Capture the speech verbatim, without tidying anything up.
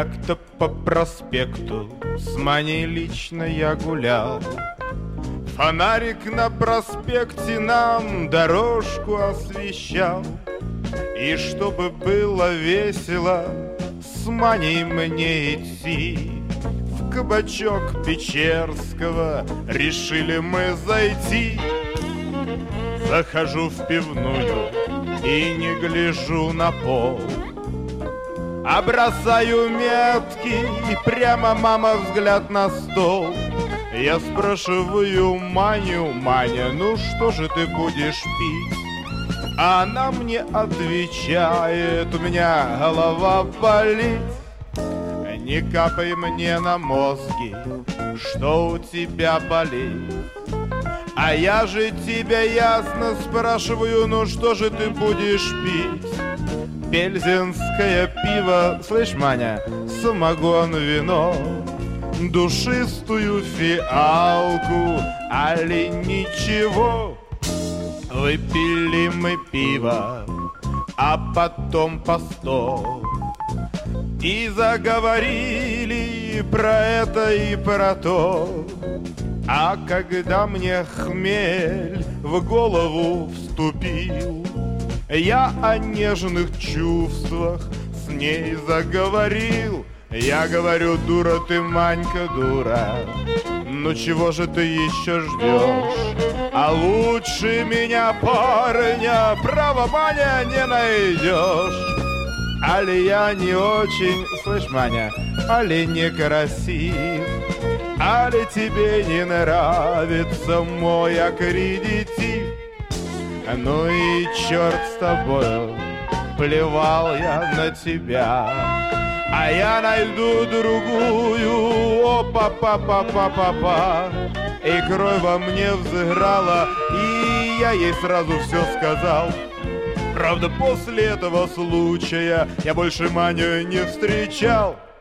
Как-то по проспекту с Маней лично я гулял. Фонарик на проспекте нам дорожку освещал. И чтобы было весело с Маней мне идти, в кабачок Печерского решили мы зайти. Захожу в пивную и не гляжу на пол, а бросаю метки и прямо, мама, взгляд на стол. Я спрашиваю Маню: Маня, ну что же ты будешь пить? А она мне отвечает: у меня голова болит. Не капай мне на мозги, что у тебя болит. А я же тебя ясно спрашиваю: ну что же ты будешь пить? Пельзенское пиво, слышь, Маня, самогон, вино, душистую фиалку, али ничего. Выпили мы пиво, а потом по сто, и заговорили про это и про то. А когда мне хмель в голову вступил, я о нежных чувствах с ней заговорил. Я говорю: дура ты, Манька, дура, ну чего же ты еще ждешь? А лучше меня, парня, право, Маня, не найдешь. Али я не очень, слышь, Маня, али некрасив, али тебе не нравится мой аккредитив. Ну и черт с тобою, плевал я на тебя, а я найду другую, опа-па-па-па-па-па. И кровь во мне взыграла, и я ей сразу все сказал. Правда, после этого случая я больше Маню не встречал.